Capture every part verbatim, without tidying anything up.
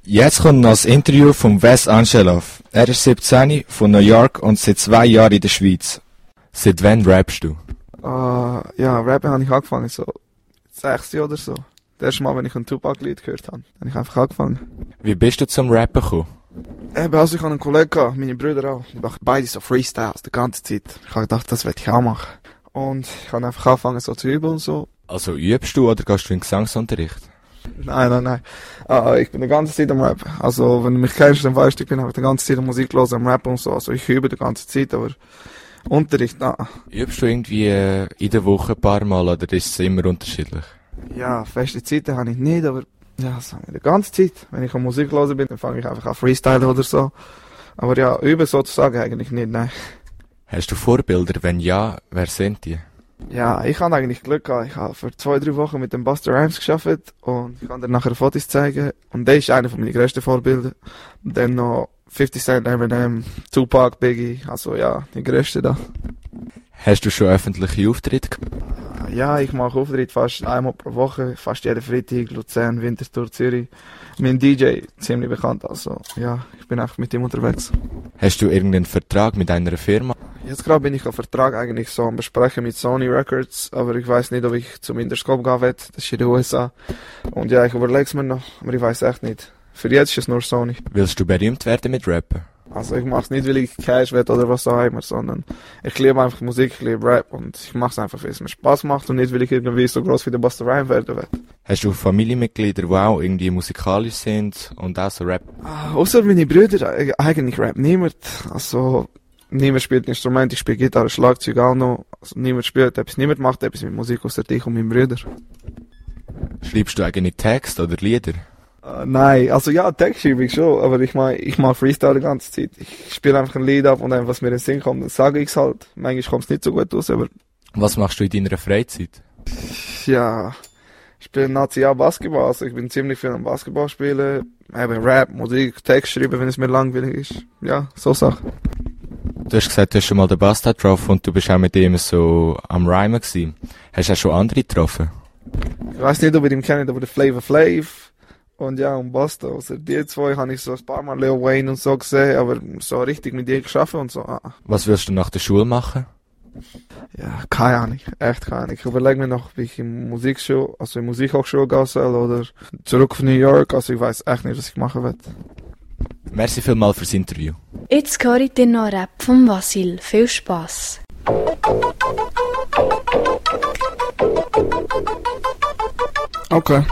Jetzt kommt noch das Interview von Wes Angelov. Er ist siebzehn, von New York und seit zwei Jahren in der Schweiz. Seit wann rappst du? Uh, ja, rappen habe ich angefangen, so sechs oder so. Das erste Mal, wenn ich ein Tupac-Lied gehört habe, habe ich einfach angefangen. Wie bist du zum Rappen gekommen? Eben, also ich hatte einen Kollegen gehabt, meine Brüder auch. Die machen beide so Freestyles die ganze Zeit. Ich habe gedacht, das werde ich auch machen. Und ich habe einfach angefangen so zu üben und so. Also übst du oder gehst du in Gesangsunterricht? Nein, nein, nein. Ah, ich bin die ganze Zeit am Rappen. Also, wenn du mich kennst, dann weißt du, ich bin einfach die ganze Zeit am Musik hören, am Rappen und so. Also, ich übe die ganze Zeit, aber Unterricht, nein. Übst du irgendwie äh, in der Woche ein paar Mal oder ist es immer unterschiedlich? Ja, feste Zeiten habe ich nicht, aber ja, sagen wir die ganze Zeit. Wenn ich am Musik hören bin, dann fange ich einfach an Freestyle oder so. Aber ja, üben sozusagen eigentlich nicht, nein. Hast du Vorbilder? Wenn ja, wer sind die? Ja, ich habe eigentlich Glück gehabt. Ich habe für zwei, drei Wochen mit dem Busta Rhymes gearbeitet und ich kann dir nachher Fotos zeigen. Und der ist einer von meinen grössten Vorbilder. Und dann noch fifty Cent, Eminem, Tupac, Biggie, also ja, die grössten da. Hast du schon öffentliche Auftritte gemacht? Ja, ich mache Auftritte fast einmal pro Woche, fast jeden Freitag, Luzern, Winterthur, Zürich. Mein D J, ziemlich bekannt, also ja, ich bin einfach mit ihm unterwegs. Hast du irgendeinen Vertrag mit einer Firma? Jetzt gerade bin ich einen Vertrag eigentlich so am Besprechen mit Sony Records, aber ich weiß nicht, ob ich zum Interscope gehen will, das ist in den U S A. Und ja, ich überlege es mir noch, aber ich weiß echt nicht. Für jetzt ist es nur Sony. Willst du berühmt werden mit Rappen? Also ich mache es nicht, weil ich Cash will oder was auch immer, sondern ich liebe einfach Musik, ich liebe Rap und ich mache es einfach, weil es mir Spaß macht und nicht, weil ich irgendwie so groß wie der Busta Rhymes werden will. Hast du Familienmitglieder, die auch irgendwie musikalisch sind und auch so Rap? Ah, außer meine Brüder, eigentlich Rap niemand. Also niemand spielt Instrument, ich spiele Gitarre, Schlagzeug auch noch. Also niemand spielt etwas, niemand macht etwas mit Musik außer dich und meinen Brüder. Schreibst du eigentlich Texte oder Lieder? Uh, nein, also ja, Text schreibe ich schon, aber ich mach, ich mach Freestyle die ganze Zeit. Ich spiele einfach ein Lied ab und dann, was mir in den Sinn kommt, dann sage ich es halt. Manchmal kommt es nicht so gut aus, aber... Was machst du in deiner Freizeit? Ja, ich spiele National Basketball, also ich bin ziemlich viel am Basketball spielen, eben Rap, Musik, Text schreiben, wenn es mir langweilig ist. Ja, so Sachen. Du hast gesagt, du hast schon mal den Busta getroffen und du bist auch mit ihm so am Rhymen gewesen. Hast du auch schon andere getroffen? Ich weiß nicht, ob ihr ihn kennt, aber der Flavor Flav. Und ja, und Busta. Also die zwei habe ich so ein paar Mal Lil Wayne und so gesehen, aber so richtig mit dir geschaffen und so. Ah. Was willst du nach der Schule machen? Ja, keine Ahnung. Echt keine Ahnung. Ich überlege mir noch, wie ich in Musikschule, also in Musikhochschule gehen soll oder zurück auf New York. Also ich weiß echt nicht, was ich machen will. Merci vielmals fürs Interview. Jetzt höre ich dir noch Rap von Vasil. Viel Spass. Okay.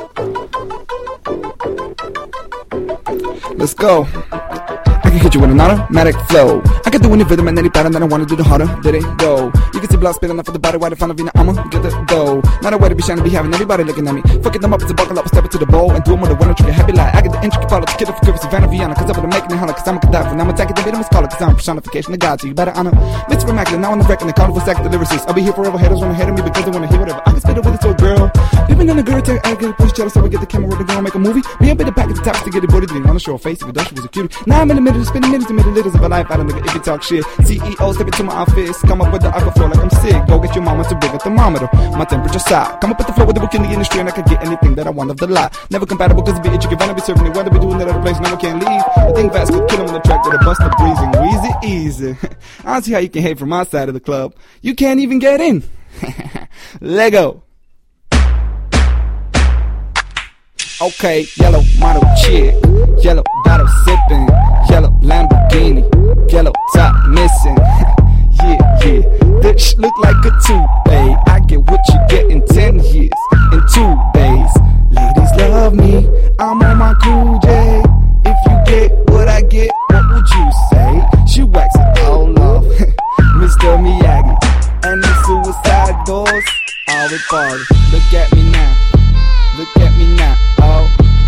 Let's go. I can hit you with an automatic flow. I can do any rhythm and any pattern that I wanna do, the harder that it go. You can see blood spilling up for the body right in front of you, now I'ma get the dough. Not a way to be shining, be having everybody looking at me. Fucking them up as a buckle up, step into the bowl and do them with a winner, trigger happy like I get the intricate follow, the kid of curves, Savannah Vienna. Cause I'm gonna make it holler, cause I'm a cadaver. And I'm attacking the beat, I'm a scholar, cause I'm a personification of God. So you better honor Mister Immaculate, now on the record, the carnival sack, the lyricist. I'll be here forever, haters wanna hate on me because they wanna hear whatever. I can spit it with it to a girl. Living in a girl, take I get a push jealous, so we get the camera, we're gonna make a movie. Me up in the pack at the top to get it booted, didn't wanna show a face, even though she was a cutie. Now I'm in the middle, spending minutes and minutes of a life, I don't nigga if you talk shit. C E O, step into my office, come up with the alcohol like I'm sick. Go get your mama to bring a thermometer, my temperature side. Come up with the flow with the book in the industry and I can get anything that I want of the lot. Never compatible cause it be itchy, gonna be serving it, whether be doing that other place, no one can leave. I think fast could kill him on the track with a Busta breezing, wheezy easy. I don't see how you can hate from my side of the club. You can't even get in. Lego. Okay, yellow model chick, yellow bottle sipping, yellow Lamborghini, yellow top missing. Yeah, yeah, this sh- look like a two-bay. I get what you get in ten years, in two days. Ladies love me, I'm on my cool J. If you get what I get, what would you say? She wax it all off, Mister Miyagi. And the suicide doors, all with party. Look at me now, look at me now, oh.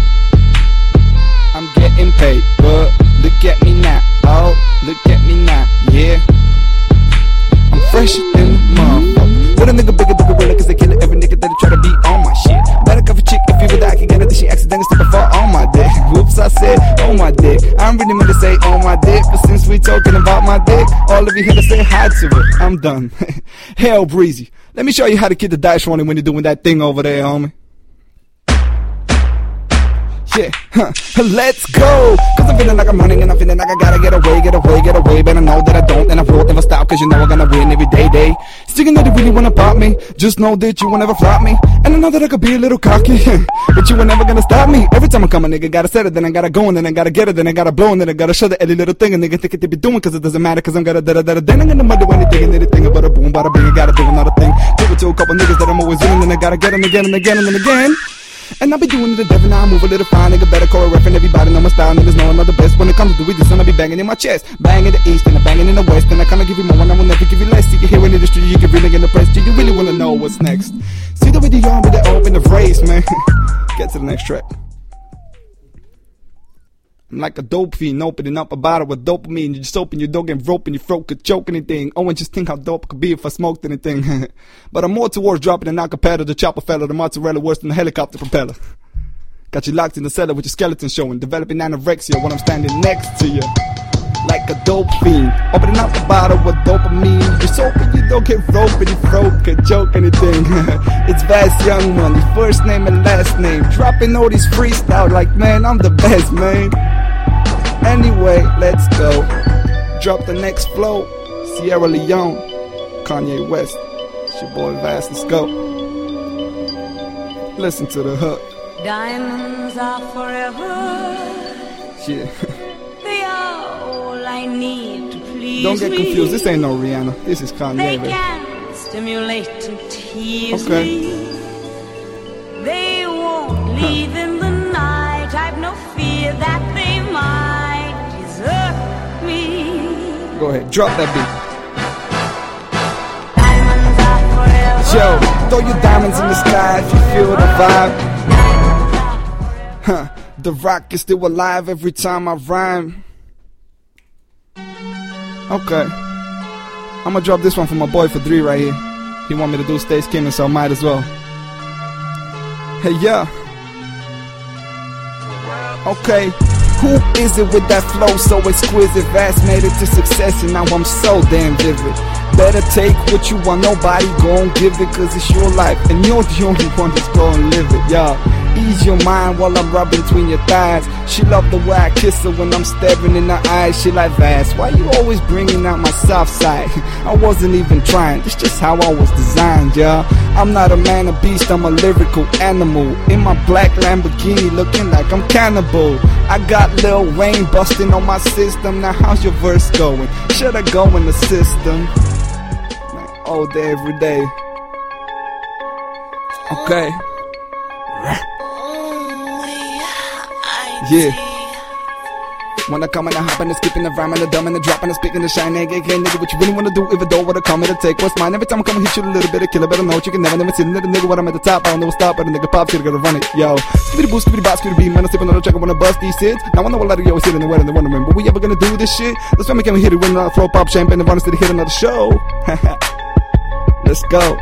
I'm getting paid, but look at me now, oh. Look at me now, yeah. I'm fresher than the motherfucker. With a nigga bigger than gorilla, cause they kill every nigga that try to be on my shit. Better cover chick if you would I can get it, then she accidentally stepping far on my dick. Whoops, I said, on my dick. I don't really meant to say on my dick, but since we talking about my dick, all of you here to say hi to it. I'm done. Hell breezy. Let me show you how to get the dice rolling when you're doing that thing over there, homie. Yeah, huh. Let's go. Cause I'm feeling like I'm running and I'm feeling like I gotta get away, get away, get away. But I know that I don't and I won't never stop. Cause you know I'm gonna win every day, day. Sticking that you really wanna pop me. Just know that you will never flop me. And I know that I could be a little cocky. But you were never gonna stop me. Every time I come a nigga gotta set it, then I gotta go and then I gotta get it, then I gotta blow and then I gotta show the every little thing. And nigga think it they be doing cause it doesn't matter. Cause I'm gonna da da da. Then I'm gonna do anything and anything about a boom, bada bing. I gotta do another thing. Give it to a couple niggas that I'm always in. And then I gotta get them again and again and then again. And I be doing it to death and I move a little fine. Nigga better call a ref and everybody know my style. Niggas know I'm not the best when it comes to do it. This one I be banging in my chest. Bang in the east and I banging in the west. And I kinda give you more and I will never give you less. You can hear in the industry, you can really get the press. Do you really wanna know what's next? See the video on with the open the phrase, man. Get to the next track. I'm like a dope fiend, opening up a bottle with dopamine. You just open your dog and rope and your throat could choke anything. Oh, and just think how dope it could be if I smoked anything. But I'm more towards dropping an acapella, the chopper fella, the mozzarella worse than the helicopter propeller. Got you locked in the cellar with your skeleton showing, developing anorexia when I'm standing next to you. Like a dope fiend, opening up the bottle with dopamine. Just open your dog and rope and your throat could choke anything. It's Vast Young Money, first name and last name. Dropping all these freestyle like, man, I'm the best, man. Anyway, let's go. Drop the next flow. Sierra Leone, Kanye West. It's your boy Vast. Let's go. Listen to the hook. Diamonds are forever. Yeah. They are all I need to please. Don't get confused. This ain't no Rihanna. This is Kanye. They baby. can stimulate and tease Okay. me. They won't leave huh. in the night. I've no fear that they might desert me. Go ahead, drop that beat. Diamonds are forever. Yo, throw your diamonds in the sky if you feel the vibe. Huh, the rock is still alive every time I rhyme. Okay, I'ma drop this one for my boy for three right here. He want me to do Stay Skimming, so I might as well. Hey, yeah. Okay, who is it with that flow so exquisite? Vast made it to success and now I'm so damn vivid. Better take what you want, nobody gon' give it. Cause it's your life and you're the only one that's gon' live it, y'all. Ease your mind while I'm rubbing between your thighs. She love the way I kiss her when I'm staring in her eyes. She like, Vast, why you always bringing out my soft side? I wasn't even trying, it's just how I was designed, y'all. I'm not a man of beast, I'm a lyrical animal. In my black Lamborghini looking like I'm cannibal. I got Lil Wayne busting on my system. Now how's your verse going? Should I go in the system? Like all day, every day. Okay. Yeah. When I come and I hop and I skip and I rhyme and I dumb and I drop and I speak and I shine, nigga, okay, nigga, what you really wanna do if it don't wanna come and take what's mine? Every time I come and hit you a little bit of killer, better know you can never, never see the nigga when I'm at the top. I don't know stop, but a nigga pop, shit, gotta run it, yo. Skibbity boo, skibbity bop, skibbity beat, man, I'm sipping on the check, I wanna bust these hits. Now I know a lot of you always sitting in the wet and they're wondering, but we ever gonna do this shit? That's why we can't hit it, win another flow, pop champagne, and run us to hit another show. Let's go.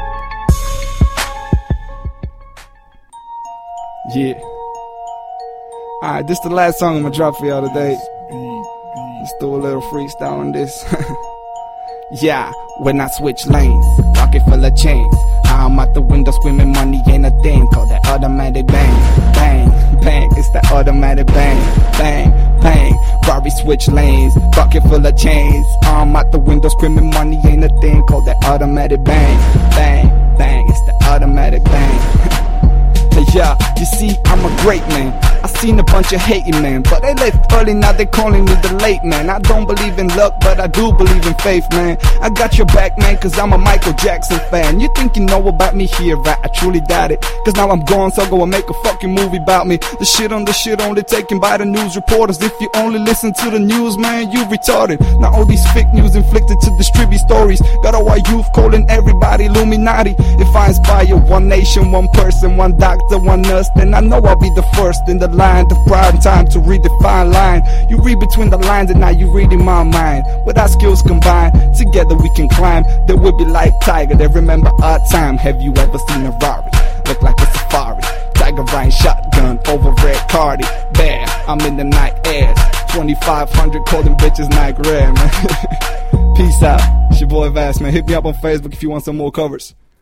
Yeah. Alright, this is the last song I'm gonna drop for y'all today. Let's do a little freestyle on this. Yeah, when I switch lanes, pocket full of chains. I'm out the window screaming money ain't a thing. Call that automatic bang, bang, bang. It's that automatic bang, bang, bang. Rari switch lanes, pocket full of chains. I'm out the window screaming money ain't a thing. Call that automatic bang, bang, bang. It's the automatic bang. Yeah, you see, I'm a great man. I seen a bunch of hating man, but they left early, now they calling me the late man. I don't believe in luck, but I do believe in faith, man. I got your back, man, cause I'm a Michael Jackson fan. You think you know about me here, right? I truly doubt it, cause now I'm gone, so go and make a fucking movie about me. The shit on the shit only taken by the news reporters. If you only listen to the news, man, you retarded. Now all these fake news inflicted to distribute stories. Got all our youth calling everybody Illuminati. If I inspire one nation, one person, one doctor, one nurse, then I know I'll be the first in the line of prime time to read the fine line. You read between the lines and now you read in my mind. With our skills combined, together we can climb. Then we'll be like Tiger, they remember our time. Have you ever seen a Rari? Look like a safari. Tiger riding shotgun over red Cardi. Bear, I'm in the night airs. twenty-five hundred, call them bitches Nike Red, man. Peace out. It's your boy Vast, man. Hit me up on Facebook if you want some more covers.